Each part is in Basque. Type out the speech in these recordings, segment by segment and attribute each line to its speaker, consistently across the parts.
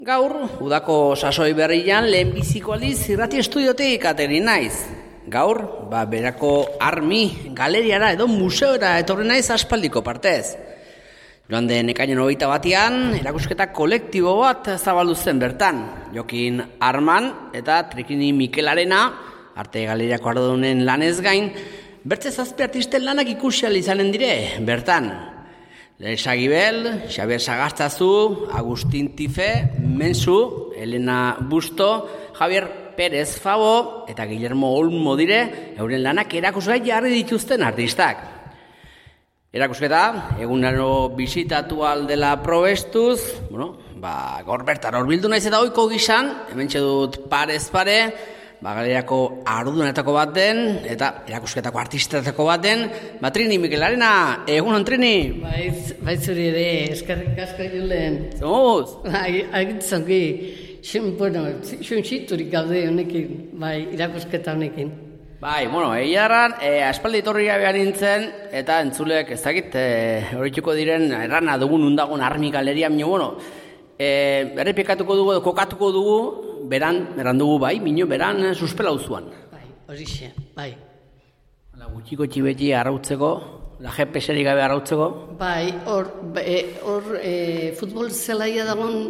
Speaker 1: Gaur, udako sasoi berrian lehenbiziko aldiz irrati estudiotik ateri naiz. Gaur, berako armi galeriara edo museora etorri naiz aspaldiko partez. Joan den ekainen 21 erakusketa kolektibo bat zabaldu zen bertan. Jokin Arman eta Trikini Mikelarena, arte galeriako ardunen lanez gain, bertze 7 artisten lanak ikusi ahal izanen dire bertan. Sagibel, Xabier Sagastzazu, Agustin Tife, Mensu, Elena Busto, Javier Pérez Fabo eta Guillermo Olmo dire euren lanak erakusgai jarri dituzten artistak. Erakusketa, egunero bisitatu aldela probestuz, gaur bertan horbildu naiz eta ohiko gisan, hementxe dut parez pare, galeriako ardunetako bat den, eta erakusketako artistetako bat den, Trini Mikelarena, egunon Trini?
Speaker 2: Bai zuri ere, eskerrik asko julen.
Speaker 1: Zemuz?
Speaker 2: Agitzongi, xunxiturik gaude honekin, irakusketa honekin.
Speaker 1: Egiarran, aspaldi etorri gabean nintzen, eta entzulek ezagit, horituko diren, errana dugun undagon armi galeria, errepikatuko dugu, kokatuko dugu, beran dugu beran suspela uzuan.
Speaker 2: Horixe, bai.
Speaker 1: Gutxiko txibeti arrautzeko, la GPS-erik gabe arrautzeko.
Speaker 2: Hor futbol zelaia dagoen,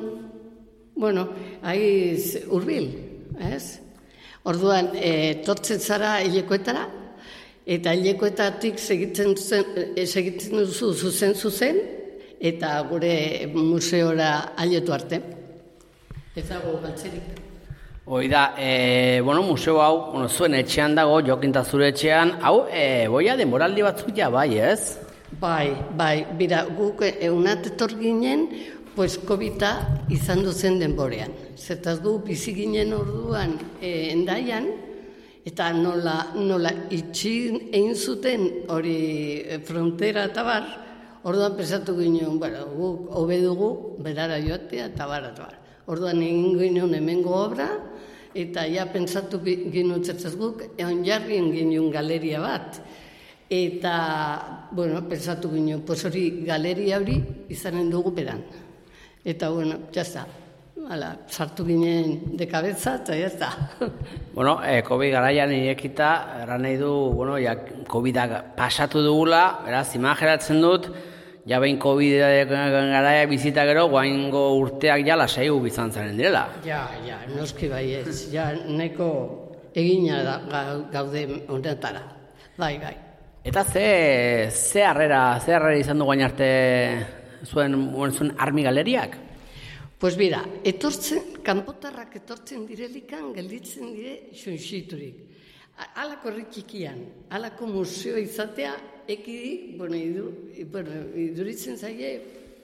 Speaker 2: haiz urbil, ez? Orduan, tortzen zara hilekoetara, eta hilekoetatik segitzen duzu zuzen, eta gure museora ailetu arte. Ez dago galtzerik.
Speaker 1: Oida, museo hau, zuen etxean dago, jokinta zure etxean, hau, boia denboraldi batzuk ja bai, ez?
Speaker 2: Bai, bira, guk egunat etor ginen, COVID-a izan duzen denborean. Zertaz gu bizi ginen orduan endaian, eta nola itxin egin zuten hori frontera eta bar, orduan pensatu ginen, guk hobe dugu, berara joatea eta bar. Orduan egin ginen hemengo obra, eta ja pentsatu ginen zertzaz guk, onjarrien ginen galeria bat. Eta, pentsatu ginen, hori galeria hori izanen dugu beran. Eta, jazta, sartu ginen de cabeza, eta jazta.
Speaker 1: COVID garaian irekita, erran nahi du, COVID-a pasatu dugula, beraz, imaginatzen dut, ja behin COVID garaia bizita gero, guaingo urteak ja lasaiu bizan zaren direla.
Speaker 2: Ja, noski bai ez, ja neko egina da gaude honetara, bai.
Speaker 1: Eta ze harrera izan du guain arte zuen armi galeriak?
Speaker 2: Pues bira, kanpotarrak etortzen direlikan gelditzen dire xunxiturik. Halako herritxikian, halako museo izatea, ekidi, iduritzen zaie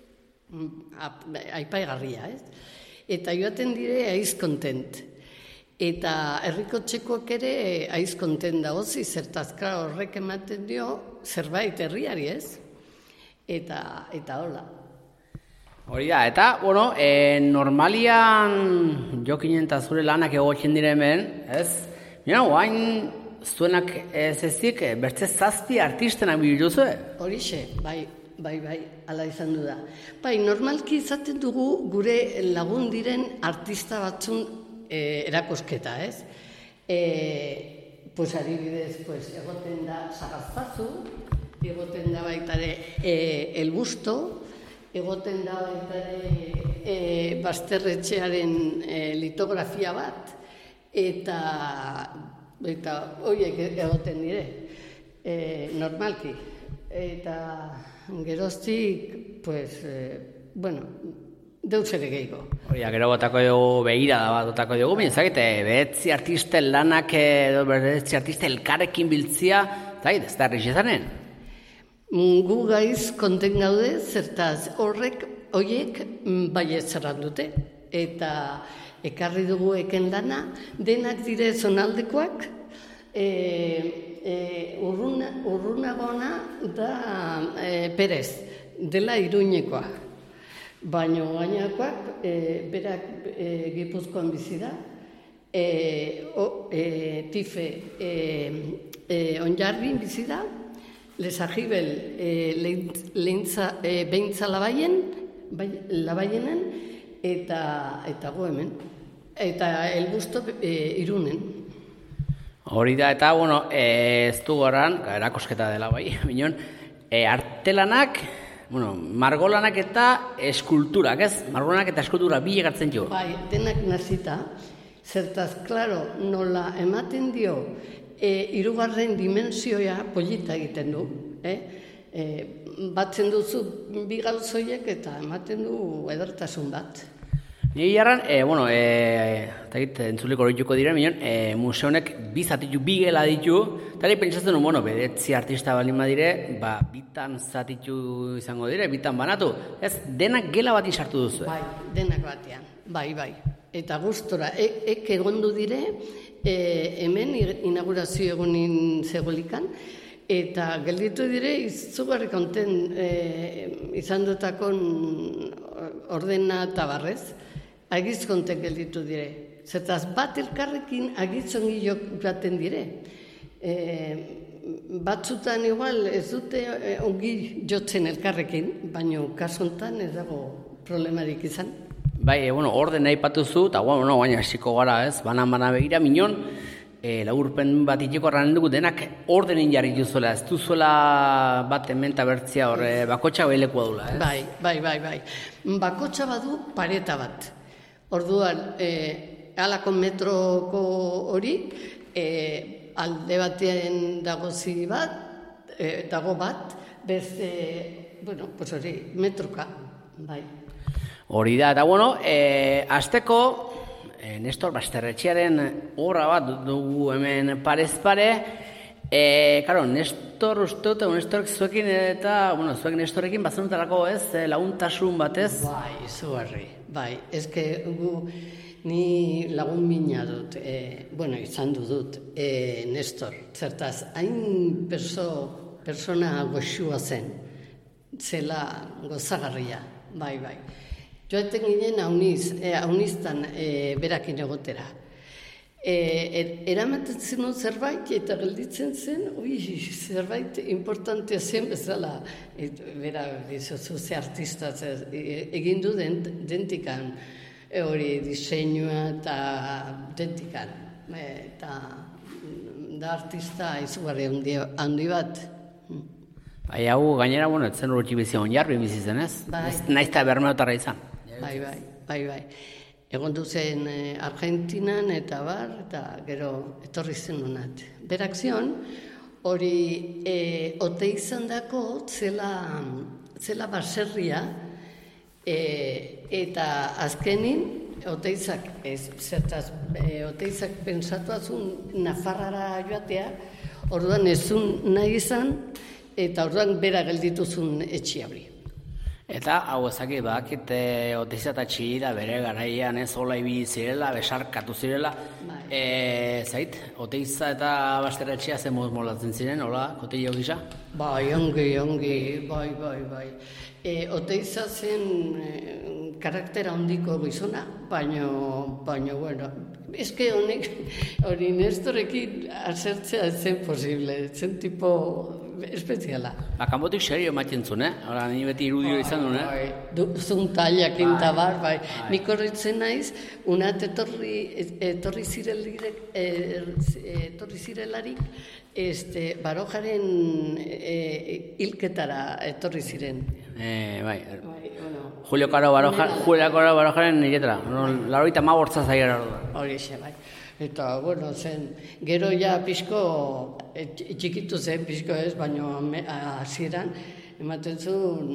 Speaker 2: aipaigarria, ez? Eta joaten dire aiz kontent. Eta herriko txekoak ere aiz kontent dagozi, zertazka horrek ematen dio zerbait herriari, ez? Eta hola.
Speaker 1: Hori da, eta, normalian jokinen eta zure lanak egotzen dire hemen, ez? Guain zuenak ez ezik, bertze 7 artistenak biluzue?
Speaker 2: Horixe, bai, ala izan du da. Normalki izaten dugu gure lagun diren artista batzun erakosketa, ez? Adibidez, egoten da Sagastzazu, egoten da baitare El Busto, egoten da baitare Basterretxearen litografia bat, eta horiek egoten dire, normalki. Eta geroztik, deus ere gehiago.
Speaker 1: Gero botako dugu begirada bat botako dugu, behetzi artisten lanak edo behetzi artisten elkarrekin biltzia, ez da erriz izanen?
Speaker 2: Gu gaiz konten gaude, zertaz horiek baiet zerran dute. Eta ekarri dugu eken lana, denak dire zonaldekoak, urrunagona da Perez, dela Iruñekoa. Baina gainakoak, berak Gipuzkoan bizi da, Tife Onjarbin bizi da, Lesagibel behintza Labaienan, eta gu hemen. Eta elbusto Irunen.
Speaker 1: Hori da, eta, bueno, ez du goran, erakosketa dela bai, bineon, artelanak, bueno, margolanak eta eskulturak, ez? Margolanak eta eskultura bi egartzen jo.
Speaker 2: Bai, denak nazita, zertaz, klaro, nola ematen dio, hirugarren dimensioa polita egiten du, batzen duzu bi gauzoiek eta ematen du edertasun bat.
Speaker 1: Nire jarran, entzuliko horituko dira, museonek bi zatitu, bi gela ditu, eta pentsatzen du, bedetzi artista balin badire, bitan zatitu izango dire, bitan banatu. Ez, denak gela bat sartu duzu.
Speaker 2: Bai, denak batean, bai. Eta gustora, egondu dire, hemen inaugurazio egunin zegolikan, eta gelditu dire, izugarri konten izan dutakon ordena eta barrez, agizkontek gelditu dire. Zertaz, bat elkarrekin agitzongi joaten dire. Batzutan igual ez dute ongi jotzen elkarrekin, baina kasontan ez dago problemarik izan.
Speaker 1: Bai, orden nahi patuzu, eta baina esiko gara ez, banan begira, minon, laburpen bat iteko erran dugu, denak ordenin jarri duzuela, ez duzuela bat hemen eta bertzia horre, bakotxa behilekua dula, ez?
Speaker 2: Bai. Bakotxa badu pareta bat. Orduan, halako metroko hori, alde batean dago bat, beste, hori, metroka, bai.
Speaker 1: Hori da, eta azteko, Nestor Basterretxearen obra bat dugu hemen parez pare, Nestor uste, Nestorek zuekin eta, zuekin Nestorekin bazenutarako ez, laguntasun batez?
Speaker 2: Bai, izugarri, bai, ezke ni lagun mina dut, izan dut, Nestor, zertaz, hain persona goxua zen, zela gozagarria, bai. Joaten ginen hauniztan berakin egotera. Eramaten dut zerbait eta gelditzen zen, zerbait importantea zen bezala. Bera, bizozu ze artista egin du dentikan, hori diseinua eta dentikan. Eta da artista izugarri handi bat.
Speaker 1: Bai, hau gainera, etzen urutxi bizion jarri bizitzen, ez? Naiz eta bermeotarra izan.
Speaker 2: Bai. Egon duzen Argentinan eta gero etorri zen honat. Berak zion, hori ote izan dako zela baserria eta azkenin oteizak pensatuazun Nafarrara joatea, orduan ezun nahi izan, eta orduan bera geldituzun etxiabri.
Speaker 1: Eta, hau ezakit, bakit oteiza eta txillida bere garaian ez hola ibili zirela, besarkatu zirela. Zait, oteiza eta Basterretxea zen molatzen ziren, hola, kotillo gisa?
Speaker 2: Bai, ongi, bai. Oteiza zen karaktera handiko gizona, baina, eske honek, hori Nestorekin azertzea zen posible, zen tipo espeziala.
Speaker 1: Kanbotik serio ematen zuen, Hora, ni beti irudio izan duen,
Speaker 2: Duzun tallak intabar, bai. Nik horretzen naiz, unat etorri zirelarik, Barojaren hilketara etorri ziren.
Speaker 1: Bai. Julio Caro Barojaren hiletara. 95 zaiera hor da.
Speaker 2: Horixe, bai. Eta, zen, gero ja pixko, txikitu zen pixko ez, baina hasieran ematen zuen,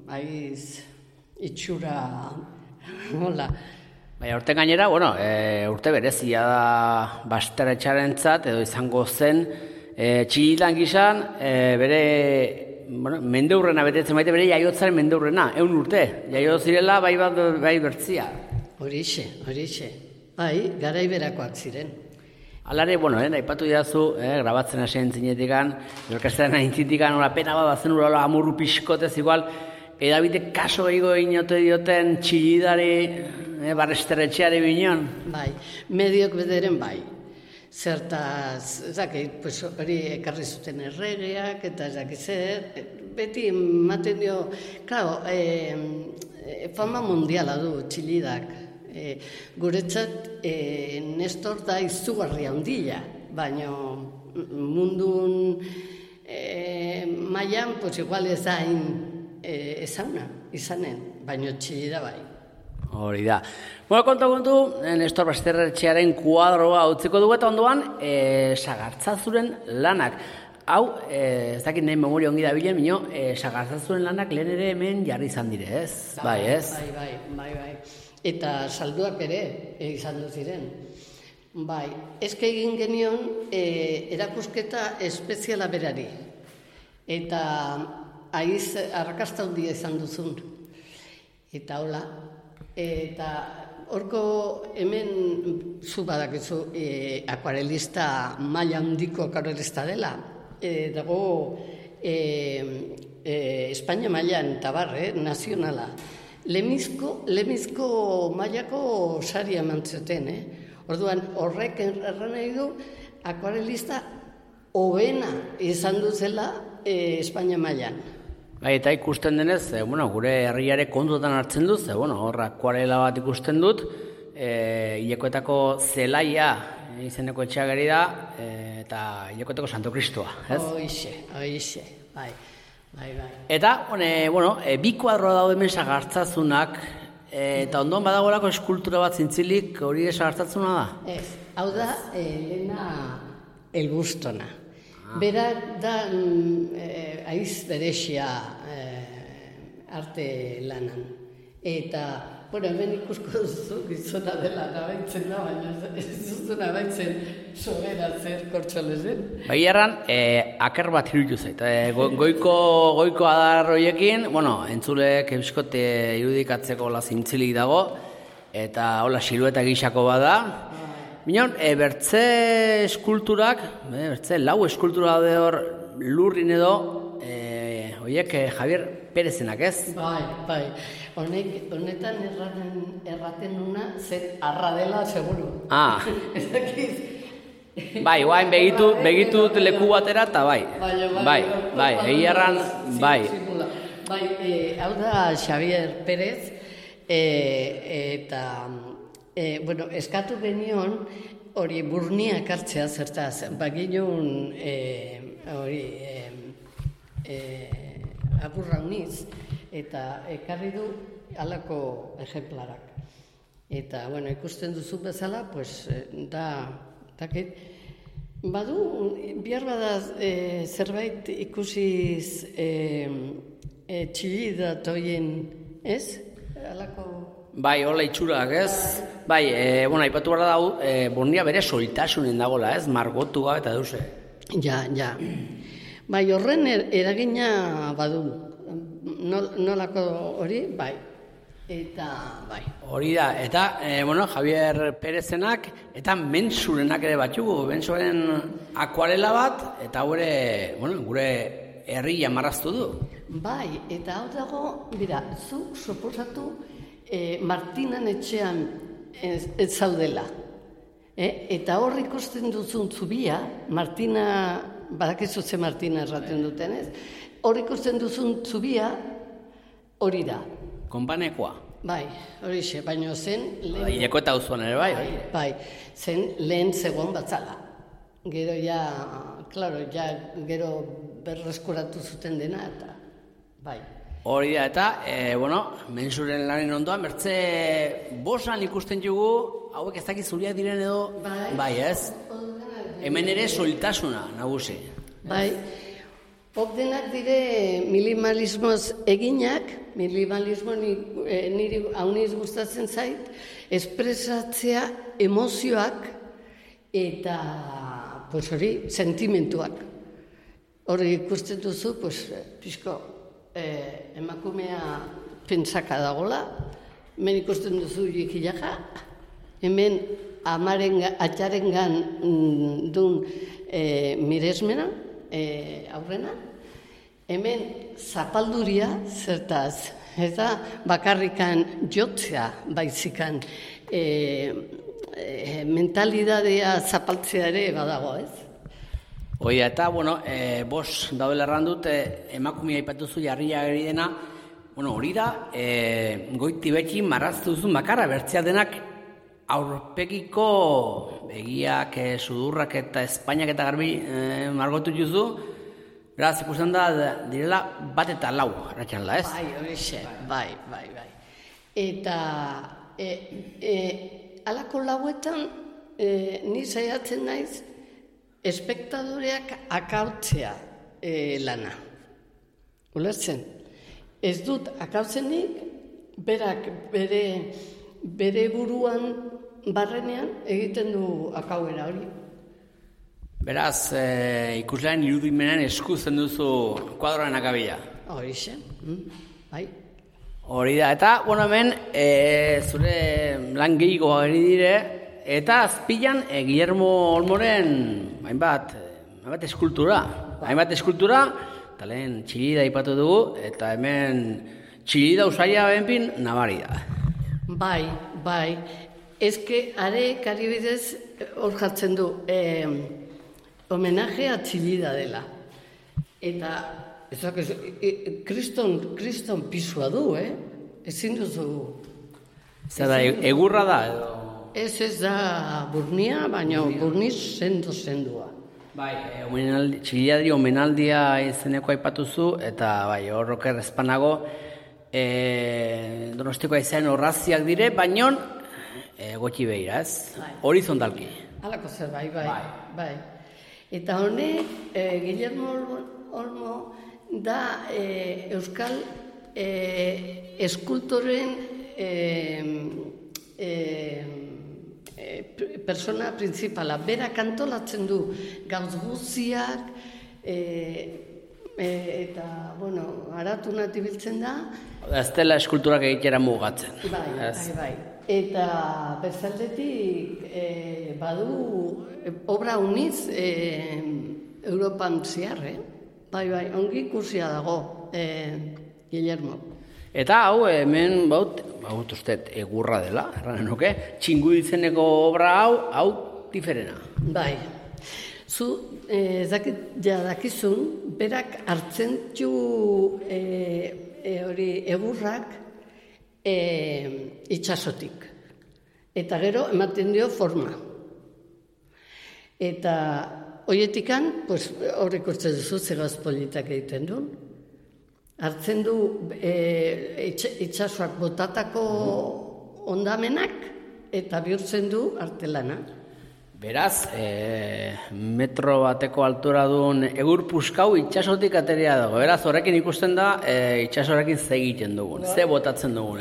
Speaker 2: itxura, hola.
Speaker 1: Baina, urte gainera, urte berezia da Basterretxearentzat, edo izango zen, txilitan gizan, bere, mendeurrena betetzen baite, bere jaiotzaren mendeurrena, 100 urte, jaio zirela bai bertzia.
Speaker 2: Horixe. Bai, garaiberakoak ziren.
Speaker 1: Alare, aipatu didazu, grabatzen hasien zinetikan, orkestaren aintzitikan, pena bat bazen urala amurru pixkotez igual, edabide kaso egigo inote dioten txillidari, Basterretxeari bineon.
Speaker 2: Bai, mediok bederen bai. Zertaz, hori ekarri zuten erregeak, eta zer, beti ematen dio, klaro, fama mundiala du Txilidak. Guretzat Nestor da izugarri handia, baina mundun mailan, pues igual ez da ezaguna izanen, baina Txilida bai.
Speaker 1: Hori da. Bueno, kontu, Nestor Basterretxearen kuadroa utziko dugu eta ondoan, Sagartzazuren lanak. Hau, ez dakit nahi memoria ongi dabilen, minio, Sagartzazuren lanak lehen ere hemen jarri izan dire, ez? Bai, ez?
Speaker 2: Bai. Eta salduak ere izan du ziren. Bai, eske egin genion erakusketa espeziala berari. Eta aiz arrakasta handia izan duzun. Eta hola, eta horko hemen zu badakizu akuarelista maila handiko akuarelista dela. Dago Espainia mailan tabar, nazionala. Lemizko mailako saria emantzeten, Orduan, horrek erran nahi du akuarelista hobena izan duzela Espainia mailan.
Speaker 1: Bai, eta ikusten denez, gure herriare kontutan hartzen duz, hor akuarela bat ikusten dut, Hilekoetako Zelaia izeneko etxeagari da, eta Hilekoetako Santo Kristoa, ez?
Speaker 2: Hoixe, bai.
Speaker 1: Eta, bi kuadroa daude hemen Sagartzazunak, eta ondoan badagolako eskultura bat zintzilik hori Sagartzazuna da?
Speaker 2: Ez, hau da Elena Elbustona. Bera da aiz berexia arte lanan. Eta, hemen ikusko duzu gizona dela nabaitzen da, baina ez duzu nabaitzen sobera zer kortxolezen.
Speaker 1: Bai erran, aker bat iruditu zait. Goiko adar horiekin, entzulek euskote irudikatzeko zintzilik dago, eta hola silueta gixako bada. Minon, bertze eskulturak, lau eskultura daude hor lurrin edo, horiek Javier Perezenak, ez?
Speaker 2: Bai. Honetan erraten nuna, zer arra dela, seguru.
Speaker 1: Ez dakit. Bai, guain begitu dut leku batera, eta bai. Bai, egiarran, bai.
Speaker 2: Bai, hau da Javier Perez, eta, eskatu genion, hori burniak hartzea zertaz, baginun, aburra uniz, eta ekarri du halako ejemplarak. Eta, ikusten duzu bezala, dakit, badu, bihar bada zerbait ikusiz Txilida toien, ez? Halako...
Speaker 1: Bai, hola itxurak, ez? Bai, aipatu behar dago, burnia bere soltasunen dagoela, ez? Margotu gabe eta duze.
Speaker 2: Ja. Bai, horren eragina badu. Nolako hori, bai. Eta, bai.
Speaker 1: Hori da, eta, Javier Perezenak, eta Mentsurenak ere batxugu. Mentsuren akuarela bat, eta gure herria marraztu du.
Speaker 2: Bai, eta hau dago, zuk suposatu Martinan etxean ez zaudela. Eta hor ikusten duzun zubia, Martina, badakizu ze Martina erraten duten, ez? Hor ikusten duzun zubia, hori da.
Speaker 1: Konpanekoa.
Speaker 2: Bai, horixe, baina zen...
Speaker 1: Hileko eta auzoan ere bai.
Speaker 2: Bai, zen lehen zegoen batzala. Gero gero berreskuratu zuten dena, eta bai.
Speaker 1: Hori da, eta, Mentsuren lanen ondoan, bertze bosan ikusten dugu, hauek ez dakit zuriak diren edo, bai, ez? Hemen ere soltasuna, nagusi.
Speaker 2: Bai, denak dire minimalismoz eginak, minimalismo niri hauniz gustatzen zait, espresatzea emozioak eta, sentimentuak. Hori ikusten duzu, pixko, emakumea pentsaka dagola, hemen ikusten duzu jikilaka, hemen atxarengan duen miresmena, aurrena, hemen zapalduria zertaz, eta bakarrikan jotzea baizikan mentalidadea zapaltzea ere badago, ez?
Speaker 1: Eta, bos daudela erran dut, emakumea aipatuzu jarria gari dena, Bueno, hori da, goiti beti marraztu duzu makarra bertzea denak aurpegiko begiak, sudurrak eta Espainiak eta garbi margotu duzu, beraz, ikusten da direla 1 eta 4, arratxanla, ez?
Speaker 2: Bai, horixe, bai. Eta halako lauetan ni saiatzen naiz espektadoreak akautzea lana. Ulertzen? Ez dut akautzenik, berak bere buruan barrenean egiten du akauera hori.
Speaker 1: Beraz, ikuslearen irudimenean eskuzen duzu kuadroaren akabila.
Speaker 2: Horixe, bai.
Speaker 1: Hori da, eta, bueno, hemen, zure lan gehiago ageri dire, eta azpilan Guillermo Olmoren hainbat eskultura. Hainbat eskultura, eta lehen Txillida aipatu dugu, eta hemen Txillida usaila benpin nabari da.
Speaker 2: Bai. Ezke, arek adibidez hor jartzen du, homenaje a Txillida dela. Eta, kriston pisua du, ezin duzu.
Speaker 1: Zer da, egurra da edo?
Speaker 2: Ez da burnia, baina burniz sendua.
Speaker 1: Bai, Txilliadri omenaldia izeneko aipatuzu, eta bai, horroker ezpanago, Donostiko aizean horraziak dire, baina gotxi behira, ez? Horizontalki.
Speaker 2: Halako zer, bai. Eta honek, Guillermo Olmo da euskal eskultoren persona principala. Berak antolatzen du gauz guztiak, eta, bueno, aratu nati biltzen da.
Speaker 1: Ez dela eskulturak egitera mugatzen.
Speaker 2: Bai. Eta bezaldetik badu obra uniz Europan ziar, Bai, ongi ikusia dago, Guillermo.
Speaker 1: Eta hau, hemen, baut uste, egurra dela, erranen nuke, Txingu izeneko obra hau diferena.
Speaker 2: Bai, zu, dakizun, berak hartzen du hori egurrak itxasotik. Eta gero ematen dio forma. Eta hoietikan, hor ikusten duzu zegaz politak egiten duen. Hartzen du itxasoak botatako ondamenak eta bihurtzen du artelana.
Speaker 1: Beraz, metro bateko altura duen egur puskau itxasotik ateria dago. Beraz, horrekin ikusten da itxasorekin ze egiten dugun, ze botatzen dugun,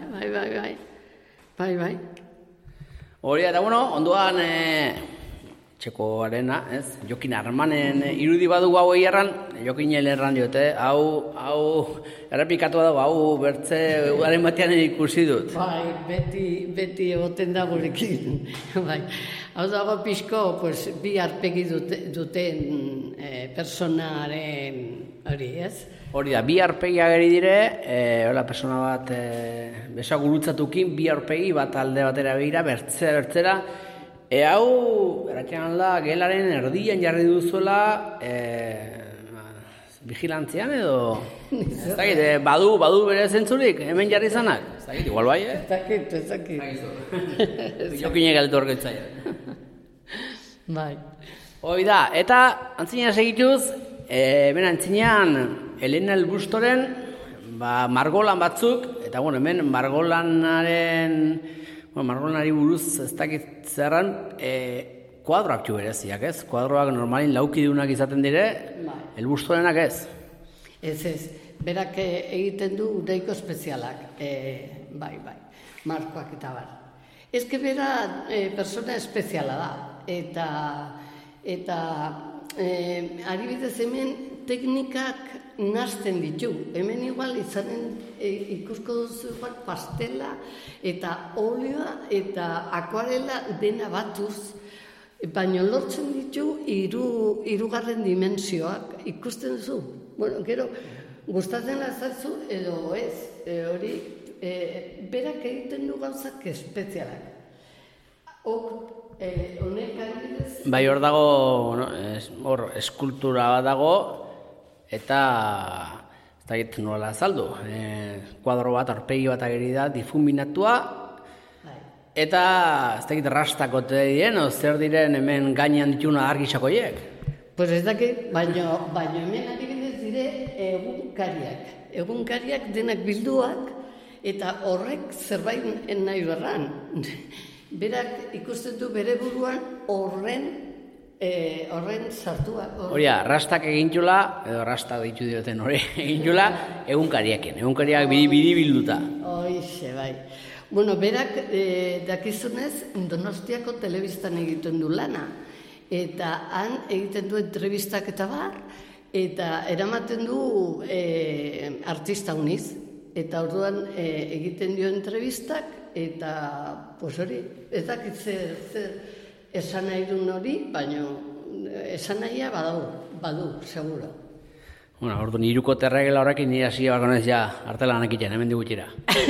Speaker 2: Bai.
Speaker 1: Hori, eta bueno, onduan txeko arena, ez? Jokin Armanen irudi badugu hau egiarran, Jokin erran diote, hau errepikatu dago, hau bertze udaren batean ikusi dut.
Speaker 2: Bai, beti egoten da gurekin. Bai. Hau dago pixko, bi arpegi duten personaren hori, ez?
Speaker 1: Hori da, bi arpegi ageri dire, hola, persona bat besoa gurutzatukin, bi arpegi bat alde batera begira, bertzera, hau, eratxean da, gelaren erdian jarri duzuela, vigilantzian edo? Ez dakit, badu bere zentzurik, hemen jarri zanak? Ez dakit, igual bai,
Speaker 2: Ez dakit.
Speaker 1: Jokinek galtu horretzaia.
Speaker 2: Bai.
Speaker 1: Hoi da, eta antzina segituz, hemen antzinean Elena Elbustoren margolan batzuk, eta bueno, hemen margolanari buruz ez dakit zerran, kuadroak jo bereziak, ez? Kuadroak normalin laukidunak izaten dire, Elbustorenak ez?
Speaker 2: Ez, berak egiten du deiko espezialak, bai, markoak eta bar. Ez que bera persona espeziala da, eta adibidez hemen teknikak nazten ditu. Hemen igual ikusko duzu igual pastela eta olioa eta akuarela dena batuz, baina lortzen ditu hirugarren dimensioak ikusten duzu. Bueno, gero, gustatzen lazatzu edo ez, hori, berak egiten du gauzak espezialak. Honek adibidez...
Speaker 1: Bai, hor dago, eskultura bat dago, eta ez dakit nola azaldu, kuadro bat, aurpegi bat ageri da, difuminatua, eta ez dakit rastakote diren, zer diren hemen gainean dituna argisakoiek?
Speaker 2: Pues ez dakit, baino hemen adibidez dire egunkariak denak bilduak, eta horrek zerbait nahi berran. Berak ikusten du bere buruan horren sartua.
Speaker 1: Horia, rastak egintxula, edo rastak ditu dioten hori, egintxula egunkariak bidi bilduta.
Speaker 2: Hoixe, bai. Bueno, berak dakizunez Donostiako telebistan egiten du lana. Eta han egiten du entrevistak eta bar, eta eramaten du artista uniz. Eta orduan egiten dio entrevistak, eta pues hori, ez dakit zer esan nahi duen hori, baina esan nahia badu, seguro.
Speaker 1: Bueno, orduan iruko terregela horrekin nire hasia bakonez ja artelanak iten, hemen digutxera.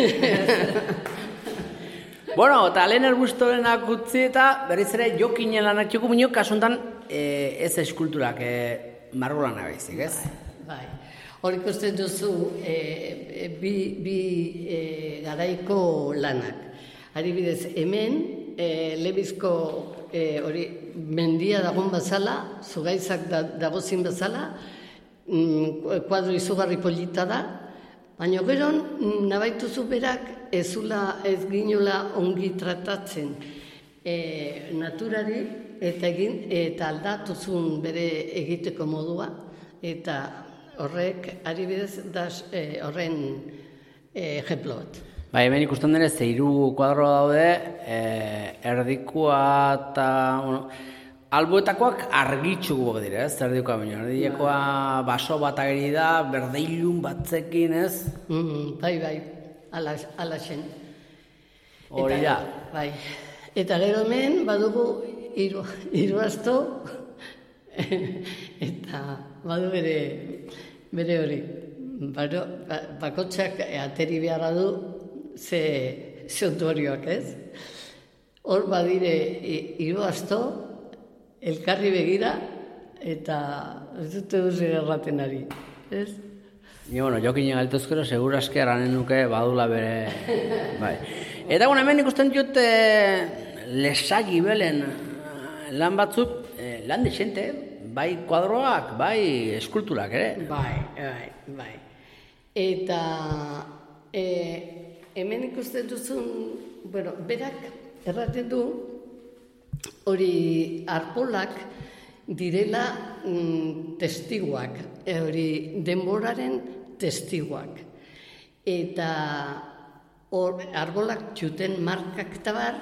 Speaker 1: Bueno, eta lehen erbustorenak utzi eta berriz ere jokinen lanak txoko minok, kasuntan ez eskulturak, margolana baizik, ez?
Speaker 2: Bai. Hor ikusten duzu bi garaiko lanak. Adibidez, hemen Lebizko hori mendia dagoen bezala, zugaitzak dagozin bezala, kuadro izugarri polita da, baina gero nabaituzu berak ez ginula ongi tratatzen naturari eta aldatuzun bere egiteko modua, eta horrek adibidez da horren ejemplo bat.
Speaker 1: Bai, hemen ikusten denez, 3 kuadro daude, erdikoa eta, alboetakoak argitxuko dira, ez, erdikoa baina. Erdikoa baso bat ageri da, berdeilun batzekin, ez?
Speaker 2: Bai, alaxen.
Speaker 1: Hori da.
Speaker 2: Bai, eta gero hemen badugu hiru asto, eta badu bere hori. Bakotxak ateri beharra du, ze ondorioak, ez? Hor badire hiru asto, elkarri begira, eta ez dute duzu erraten ari, ez?
Speaker 1: Bueno, jokinen galtuzkero, segurazki aranen nuke badula bere... Bai. Eta hemen ikusten dut lesagi belen lan batzuk, lan desente, bai kuadroak, bai eskulturak ere.
Speaker 2: Bai. Eta hemen ikusten duzun, berak erraten du, hori arpolak direla testiguak, hori denboraren testiguak. Eta arbolak txuten markak eta bar,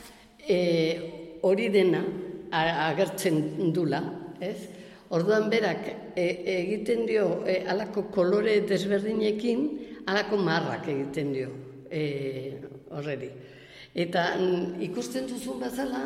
Speaker 2: hori dena agertzen dula, ez? Orduan berak egiten dio halako kolore desberdinekin, halako marrak egiten dio horreri. Eta ikusten duzun bezala,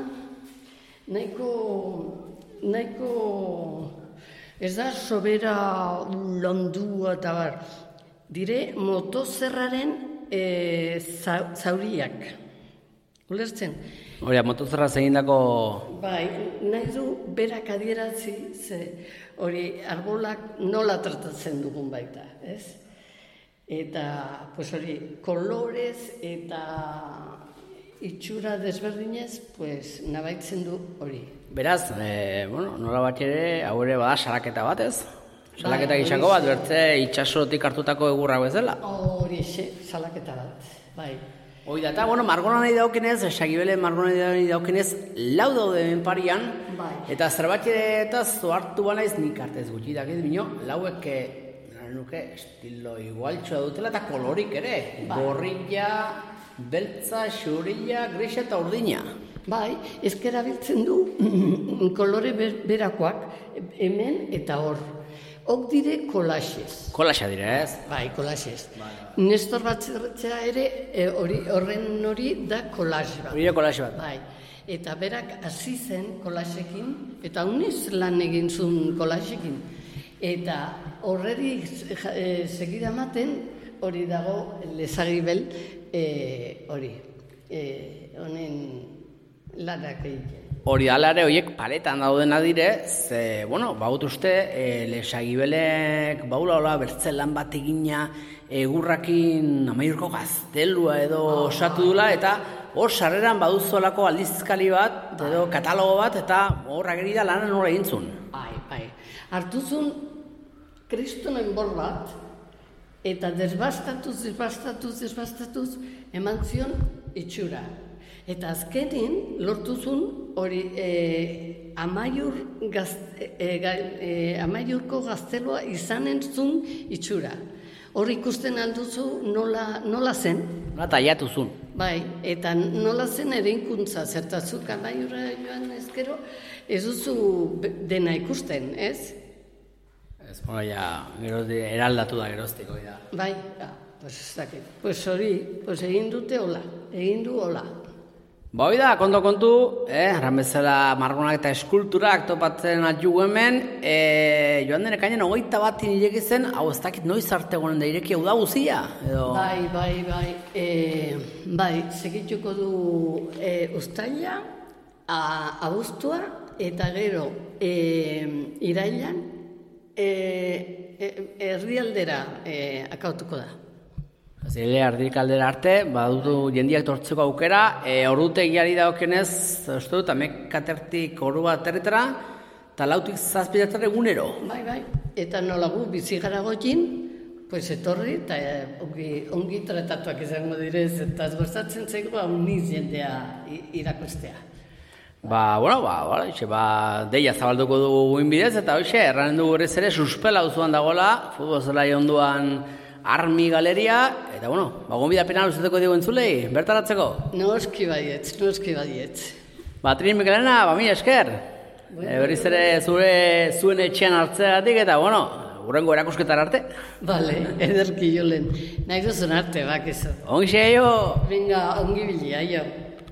Speaker 2: nahiko ez da sobera londua eta bar, dire motozerraren zauriak. Ulertzen?
Speaker 1: Hori, motozerra egindako...
Speaker 2: Bai, nahi du berak adieratzi, hori arbolak nola tratatzen dugun baita, ez? Eta, pues hori, kolorez eta itxura desberdinez, pues nabaitzen du hori.
Speaker 1: Beraz, nola bat ere, hau ere bada salaketa bat, ez? Salaketa gizako bat, bertze itxasotik hartutako egurra bezala.
Speaker 2: Hori, salaketa bat, bai.
Speaker 1: Hoi da, eta, margona nahi daukenez, Sagibele margona nahi daukenez, lau daude menparian, eta zerbat ere eta zoartu banaiz nik artez gutxi dakit, bino, lauek, nuke, estilo igualtxoa dutela eta kolorik ere, gorrilla, beltza, xurilla, grisa eta urdina.
Speaker 2: Bai, ezkera biltzen du kolore berakoak, hemen eta hor. Hok dire kolaxez.
Speaker 1: Kolaxa dire, ez?
Speaker 2: Bai, kolaxez. Nestor Batzerretxea ere horren hori da kolax bat.
Speaker 1: Hori da kolax bat.
Speaker 2: Bai, eta berak hasi zen kolaxekin, eta uniz lan egin zuen kolaxekin. Eta horreri segida ematen hori dago Lesagibel hori, honen lanak egiten.
Speaker 1: Hori alare horiek paletan daudena dire, ze, bueno, baut uste, lesagibelek, baula bertzelan bat egina, egurrakin amaiurko gaztelua edo osatu dula, eta hor sarreran baduzolako aldizkali bat, edo katalogo bat, eta hor ageri da lanan nola egintzun.
Speaker 2: Bai. Hartuzun kristonen bor bat, eta desbastatuz, eman zion itxura. Eta azkenin lortuzun hori amaiurko gaztelua izanen zun itxura. Hor ikusten alduzu nola zen.
Speaker 1: Nola taiatuzun.
Speaker 2: Bai, eta nola zen ereinkuntza, zertazuk amaiurra joan ezkero, ez duzu dena ikusten, ez?
Speaker 1: Ez, bueno, ja, eraldatu da geroztiko, da.
Speaker 2: Bai, pues ez dakit. Pues hori, egin dute hola, egin du hola.
Speaker 1: Ba, hori da, kontu, arran bezala margonak eta eskulturak topatzen atxugu hemen, joan den ekainan 21 ireki zen, hau ez dakit noiz arte gonen da ireki hau da guzia, edo...
Speaker 2: Bai, segituko du uztaila, abuztua, eta gero irailan, herrialdera akautuko da.
Speaker 1: Zile ardik aldera arte, badutu jendiak tortzeko aukera, ordutegiari dagokenez, uste dut, amekatertik ordu bat erretara, eta lautik zazpidatara egunero.
Speaker 2: Bai, eta nolagu bizigara gotin, pues etorri, eta ongi tratatuak izango direz, eta ez gozatzen zego, niz jendea irakustea.
Speaker 1: Deia zabalduko dugu guinbidez, eta hoxe, erranen dugu horrez ere, suspela uzuan dagoela, futbol zelai onduan, Armi galeria, eta gonbidapena luzeteko dugu entzulei, bertaratzeko?
Speaker 2: Noski baietz.
Speaker 1: Trin Mikelena, mila esker. Berriz ere zuen etxean hartzeatik, eta hurrengo erakusketar arte.
Speaker 2: Bale, ederki jolen. Nahi duzun arte, bakizu.
Speaker 1: Ongi xeio!
Speaker 2: Venga, ongi bilia, jo.